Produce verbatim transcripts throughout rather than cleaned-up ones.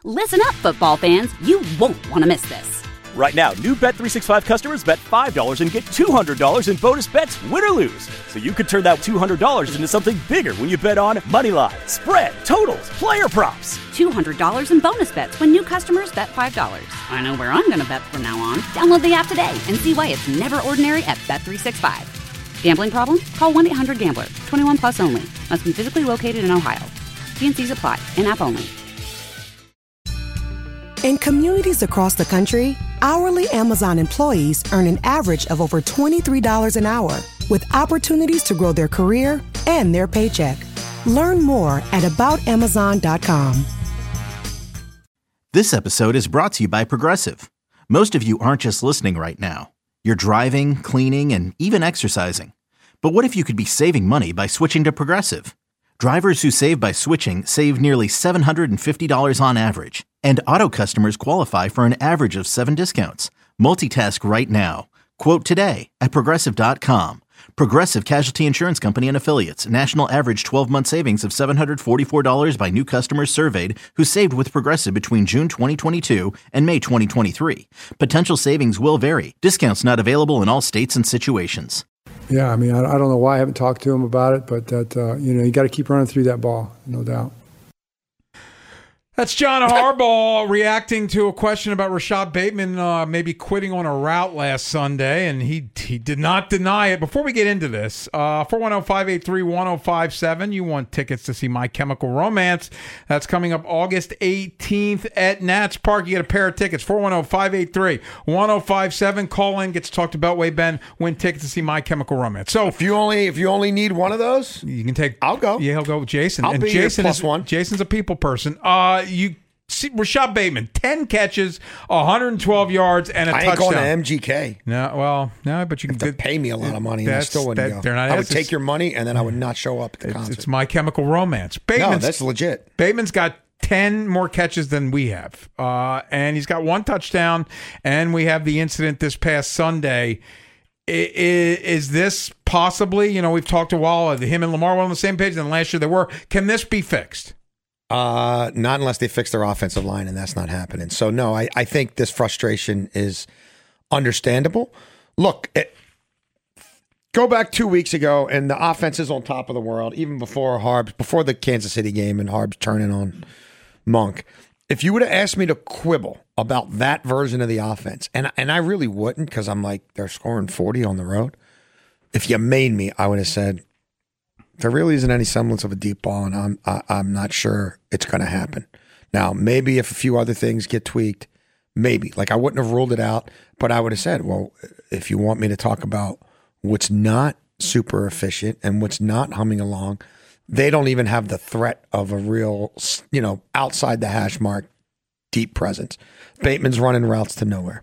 Listen up, football fans. You won't want to miss this. Right now, new Bet three sixty-five customers bet five dollars and get two hundred dollars in bonus bets, win or lose. So you could turn that two hundred dollars into something bigger when you bet on money line, spread, totals, player props. two hundred dollars in bonus bets when new customers bet five dollars. I know where I'm going to bet from now on. Download the app today and see why it's never ordinary at Bet three sixty-five. Gambling problem? Call one eight hundred gambler. twenty-one plus only. Must be physically located in Ohio. T and C's apply. In-app only. In communities across the country, hourly Amazon employees earn an average of over twenty-three dollars an hour, with opportunities to grow their career and their paycheck. Learn more at about amazon dot com. This episode is brought to you by Progressive. Most of you aren't just listening right now. You're driving, cleaning, and even exercising. But what if you could be saving money by switching to Progressive? Drivers who save by switching save nearly seven hundred fifty dollars on average. And auto customers qualify for an average of seven discounts. Multitask right now. Quote today at Progressive dot com. Progressive Casualty Insurance Company and Affiliates. National average twelve-month savings of seven hundred forty-four dollars by new customers surveyed who saved with Progressive between June twenty twenty-two and May twenty twenty-three. Potential savings will vary. Discounts not available in all states and situations. Yeah, I mean, I, I don't know why I haven't talked to him about it, but that uh, you know, you got to keep running through that ball, no doubt. That's John Harbaugh reacting to a question about Rashad Bateman uh, maybe quitting on a route last Sunday, and he he did not deny it. Before we get into this, uh, four one zero, five eight three, one zero five seven, you want tickets to see My Chemical Romance. That's coming up August eighteenth at Nats Park. You get a pair of tickets, four one zero, five eight three, one zero five seven. Call in, get to talk to Beltway Ben, win tickets to see My Chemical Romance. So if you only if you only need one of those, you can take. I'll go. Yeah, he'll go with Jason. I'll and be Jason your plus is, one. Jason's a people person. Uh, you see Rashad Bateman, ten catches, one hundred twelve yards, and a I touchdown. ain't going to M G K. No, well, no, but you can to pay me a lot of money, and I that's- still wouldn't that- go. they're not- I would it's- take your money, and then I would not show up at the It's, concert. it's My Chemical Romance. no, Bateman's, that's legit. Bateman's got ten more catches than we have, uh, and he's got one touchdown. And we have the incident this past Sunday. I- I- Is this possibly? You know, we've talked a while. Him and Lamar were on the same page, and last year they were. Can this be fixed? Uh, not unless they fix their offensive line, and that's not happening. So, no, I, I think this frustration is understandable. Look, it, go back two weeks ago, and the offense is on top of the world, even before Harbs, before the Kansas City game and Harbs turning on Monk. If you would have asked me to quibble about that version of the offense, and, and I really wouldn't, because I'm like, they're scoring forty on the road. If you made me, I would have said, there really isn't any semblance of a deep ball, and I'm I, I'm not sure it's going to happen. Now, maybe if a few other things get tweaked, maybe. Like, I wouldn't have ruled it out, but I would have said, well, if you want me to talk about what's not super efficient and what's not humming along, they don't even have the threat of a real, you know, outside the hash mark, deep presence. Bateman's running routes to nowhere.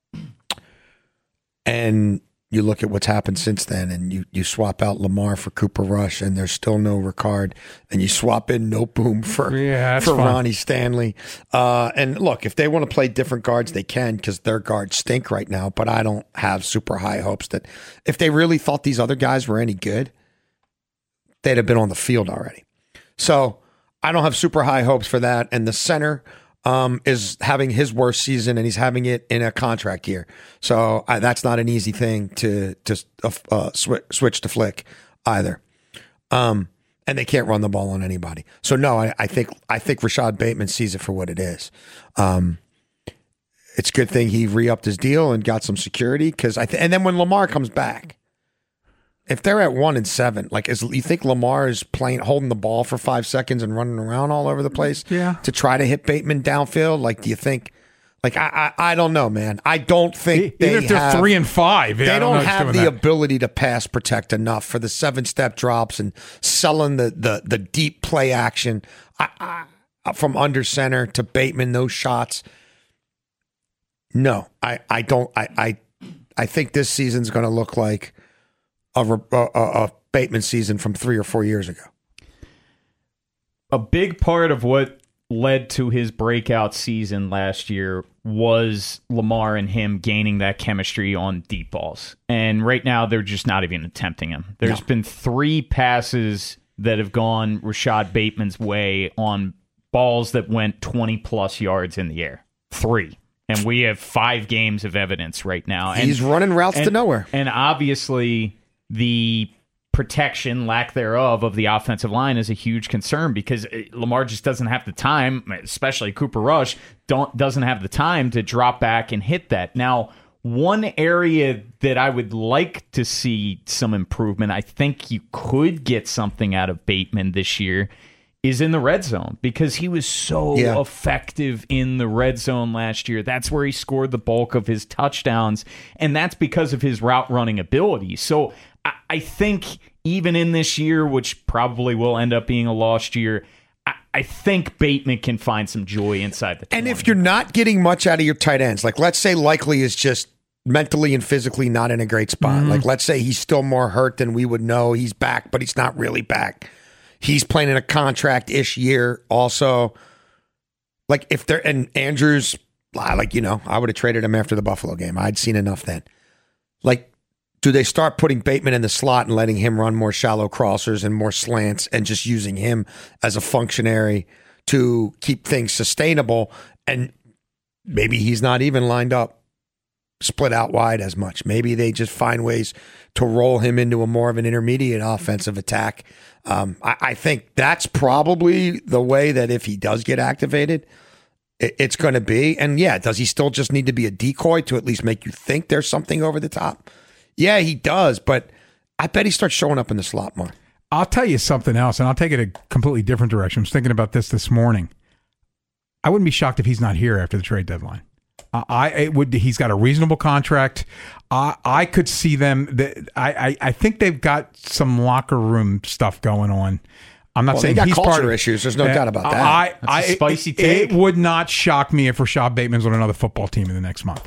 And you look at what's happened since then, and you, you swap out Lamar for Cooper Rush, and there's still no Ricard, and you swap in No Boom for Yeah, that's for fine. Ronnie Stanley. Uh, and look, if they want to play different guards, they can, because their guards stink right now. But I don't have super high hopes that if they really thought these other guys were any good, they'd have been on the field already. So I don't have super high hopes for that. And the center um, is having his worst season, and he's having it in a contract year. So uh, that's not an easy thing to to uh, sw- switch to Flick either. Um, and they can't run the ball on anybody. So no, I, I think I think Rashad Bateman sees it for what it is. Um, it's a good thing he re-upped his deal and got some security, because I th- and then when Lamar comes back, if they're at one and seven, like, is you think Lamar is playing, holding the ball for five seconds and running around all over the place, Yeah. to try to hit Bateman downfield? Like, do you think? Like, I, I, I don't know, man. I don't think they Even if they're have, three and five, yeah, they I don't, know who's have doing the that. ability to pass protect enough for the seven step drops and selling the the the deep play action I, I, from under center to Bateman. Those shots. No, I, I don't. I, I I think this season's going to look like a, a, a Bateman season from three or four years ago. A big part of what led to his breakout season last year was Lamar and him gaining that chemistry on deep balls. And right now, they're just not even attempting him. There's No. been three passes that have gone Rashad Bateman's way on balls that went twenty plus yards in the air. Three. And we have five games of evidence right now. And, He's running routes and, to nowhere. And obviously, the protection, lack thereof, of the offensive line is a huge concern because Lamar just doesn't have the time, especially Cooper Rush, don't doesn't have the time to drop back and hit that. Now, one area that I would like to see some improvement, I think you could get something out of Bateman this year, is in the red zone because he was so yeah. effective in the red zone last year. That's where he scored the bulk of his touchdowns, and that's because of his route running ability. So I, I think even in this year, which probably will end up being a lost year, I, I think Bateman can find some joy inside the twenty. And if you're not getting much out of your tight ends, like let's say Likely is just mentally and physically not in a great spot. Mm-hmm. Like let's say he's still more hurt than we would know. He's back, but he's not really back. He's playing in a contract-ish year also. Like, if they're, and Andrews, like, you know, I would have traded him after the Buffalo game. I'd seen enough then. Like, do they start putting Bateman in the slot and letting him run more shallow crossers and more slants and just using him as a functionary to keep things sustainable? And maybe he's not even lined up split out wide as much. Maybe they just find ways to roll him into a more of an intermediate offensive attack. Um, I, I think that's probably the way that if he does get activated, it, it's going to be. And yeah, does he still just need to be a decoy to at least make you think there's something over the top? Yeah, he does, but I bet he starts showing up in the slot more. I'll tell you something else, and I'll take it a completely different direction. I was thinking about this this morning. I wouldn't be shocked if he's not here after the trade deadline. I it would. He's got a reasonable contract. I I could see them. The, I, I I think they've got some locker room stuff going on. I'm not well, saying they got he's culture part of, issues. There's no uh, doubt about that. I, That's I a spicy it, take. It would not shock me if Rashad Bateman's on another football team in the next month.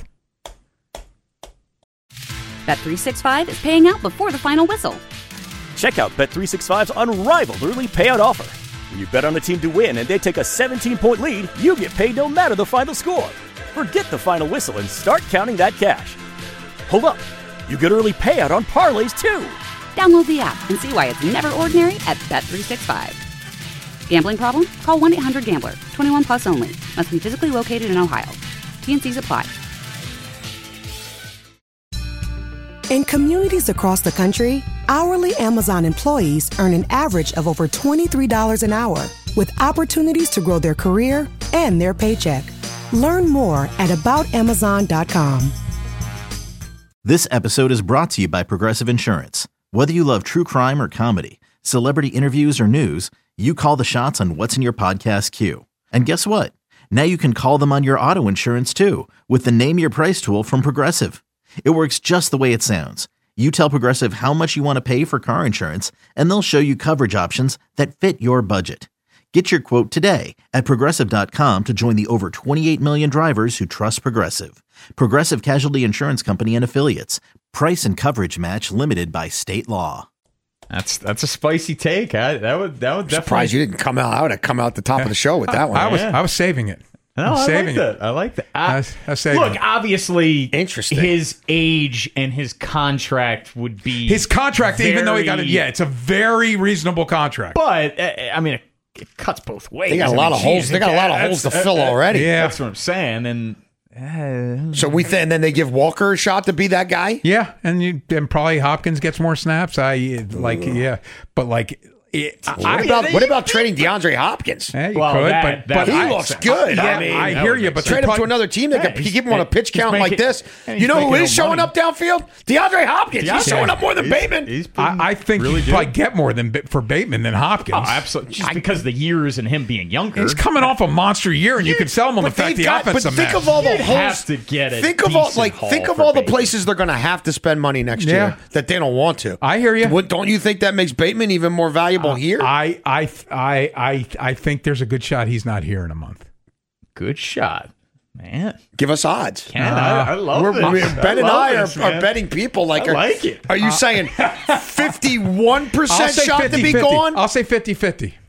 Bet three sixty-five is paying out before the final whistle. Check out Bet three sixty-five's unrivaled early payout offer. When you bet on a team to win and they take a seventeen-point lead, you get paid no matter the final score. Forget the final whistle and start counting that cash. Hold up. You get early payout on parlays, too. Download the app and see why it's never ordinary at Bet three sixty-five. Gambling problem? Call one eight hundred gambler. twenty-one plus only. Must be physically located in Ohio. T N Cs apply. In communities across the country, hourly Amazon employees earn an average of over twenty-three dollars an hour, with opportunities to grow their career and their paycheck. Learn more at about amazon dot com. This episode is brought to you by Progressive Insurance. Whether you love true crime or comedy, celebrity interviews or news, you call the shots on what's in your podcast queue. And guess what? Now you can call them on your auto insurance too with the Name Your Price tool from Progressive. It works just the way it sounds. You tell Progressive how much you want to pay for car insurance, and they'll show you coverage options that fit your budget. Get your quote today at Progressive dot com to join the over twenty-eight million drivers who trust Progressive. Progressive Casualty Insurance Company and Affiliates. Price and coverage match limited by state law. That's that's a spicy take. I, that would that would I'm definitely. surprised you didn't come out. I would have come out the top of the show with that one. I was Yeah. I was saving it. No, I'm I saving like it. that. I like that. I I, was- I was saving look, it. obviously, Interesting. his age and his contract would be His contract, even though he got it, very- yeah, it's a very reasonable contract. But uh, I mean, it, it cuts both ways. They got a I lot mean, of holes. geez, They got a lot of that's- holes to uh, fill uh, already. yeah. That's what I'm saying. And uh, So we th- and then they give Walker a shot to be that guy. Yeah, and you and probably Hopkins gets more snaps. I like yeah, but like it, What I, about what about trading DeAndre Hopkins? yeah, you Well, could, that- but that but He I, looks good. Yeah, I mean, I that hear would you, make but Trade they him to probably- another team that Yeah, could he's- keep him on a pitch he's count making- like this. and You he's know who making is no showing money. up downfield? DeAndre Hopkins. He's showing up more than He's- Bateman. he's been I, I think really you good. probably get more than for Bateman than Hopkins. Oh, absolutely. Just because of the years and him being younger. He's coming off a monster year, and you can sell him on the But fact they've the got- offense but a think mess. of all the You'd holes. have to get a think of all decent like haul think of for all the Bateman. places they're going to have to spend money next Yeah. year that they don't want to. I hear you. What, don't you think that makes Bateman even more valuable here? I, I, I, I, I think there's a good shot he's not here in a month. Good shot, man. Give us odds. Ken, I, I love We're, this. we're- Ben and love I this, are, are man. betting people like. I are, like it. Are you saying fifty-one I'll percent say shot to be 50-50. gone? I'll say fifty-fifty.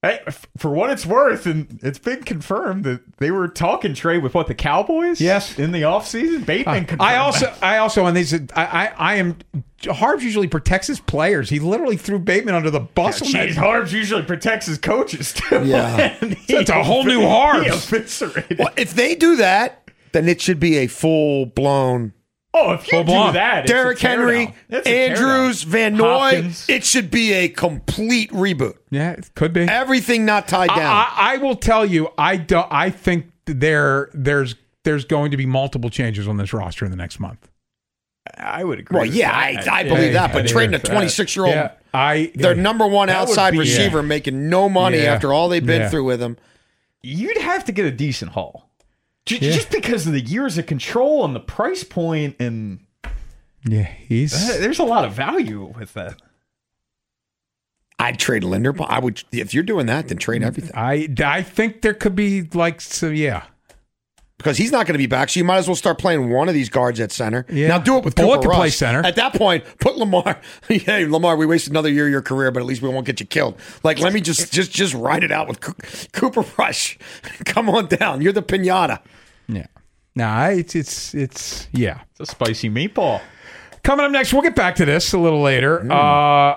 Hey, for what it's worth, and it's been confirmed that they were talking trade with what the Cowboys. Yes, in the offseason. Bateman. Uh, I also, that. I also, and they said, I, I, I am. Harbs usually protects his players. He literally threw Bateman under the bus. Yeah, geez, Harbs usually protects his coaches too. Yeah, it's a whole new Harbs. He eviscerated. Well, if they do that, then it should be a full blown. Oh, if you do blown. that, Derrick Henry, Andrews, Van Noy, Hopkins. It should be a complete reboot. Yeah, it could be. Everything not tied down. I, I, I will tell you, I do, I think there there's there's going to be multiple changes on this roster in the next month. I would agree. Well, yeah, I, I believe yeah, that. But trading a twenty-six-year-old, yeah, I their number one outside be, receiver, yeah. making no money yeah. after all they've been yeah. through with him. You'd have to get a decent haul. Just, yeah. just because of the years of control and the price point, and yeah, he's uh, there's a lot of value with that. I'd trade Linderbaum. I would if you're doing that, then trade everything. I I think there could be like so yeah. Because he's not going to be back, so you might as well start playing one of these guards at center. Yeah. Now do it with Bullock Cooper to play Rush. center. At that point, put Lamar. Hey, Lamar, we wasted another year of your career, but at least we won't get you killed. Like, let me just just just ride it out with Co- Cooper Rush. Come on down. You're the pinata. Yeah. Nah, it's it's it's yeah. It's a spicy meatball. Coming up next, we'll get back to this a little later. Mm. Uh,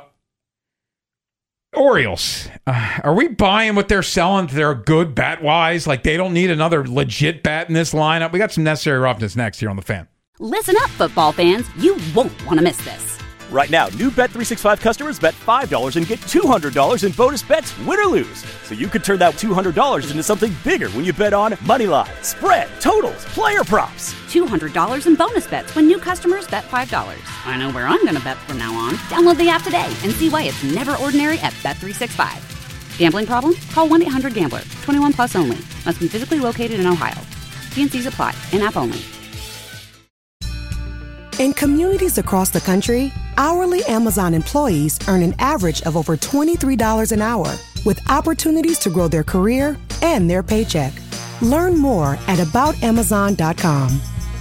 Orioles. Uh, are we buying what they're selling? They're good bat-wise? Like, they don't need another legit bat in this lineup? We got some necessary roughness next here on The Fan. Listen up, football fans. You won't want to miss this. Right now, new Bet three sixty-five customers bet five dollars and get two hundred dollars in bonus bets, win or lose. So you could turn that two hundred dollars into something bigger when you bet on Moneyline, spread, totals, player props. two hundred dollars in bonus bets when new customers bet five dollars. I know where I'm going to bet from now on. Download the app today and see why it's never ordinary at Bet three sixty-five. Gambling problem? Call one eight hundred gambler. twenty-one plus only. Must be physically located in Ohio. T and C's apply. In-app only. In communities across the country, hourly Amazon employees earn an average of over twenty-three dollars an hour, with opportunities to grow their career and their paycheck. Learn more at about amazon dot com.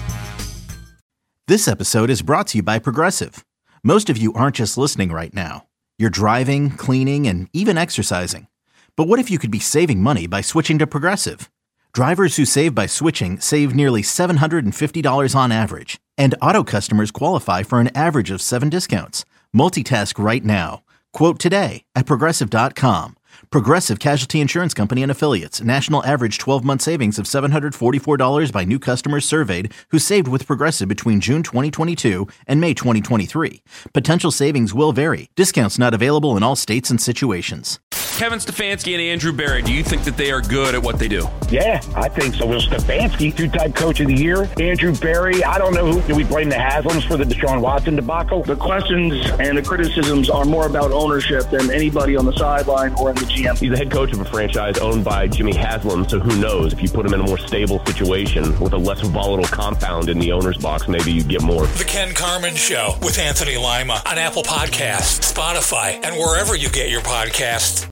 This episode is brought to you by Progressive. Most of you aren't just listening right now. You're driving, cleaning, and even exercising. But what if you could be saving money by switching to Progressive? Drivers who save by switching save nearly seven hundred fifty dollars on average. And auto customers qualify for an average of seven discounts. Multitask right now. Quote today at Progressive dot com. Progressive Casualty Insurance Company and Affiliates. National average twelve-month savings of seven hundred forty-four dollars by new customers surveyed who saved with Progressive between June twenty twenty-two and May twenty twenty-three. Potential savings will vary. Discounts not available in all states and situations. Kevin Stefanski and Andrew Berry, do you think that they are good at what they do? Yeah, I think so. Well, Stefanski, two-time coach of the year. Andrew Berry, I don't know who. Do we blame the Haslams for the Deshaun Watson debacle? The questions and the criticisms are more about ownership than anybody on the sideline or in the G M. He's the head coach of a franchise owned by Jimmy Haslam, so who knows? If you put him in a more stable situation with a less volatile compound in the owner's box, maybe you get more. The Ken Carman Show with Anthony Lima on Apple Podcasts, Spotify, and wherever you get your podcasts.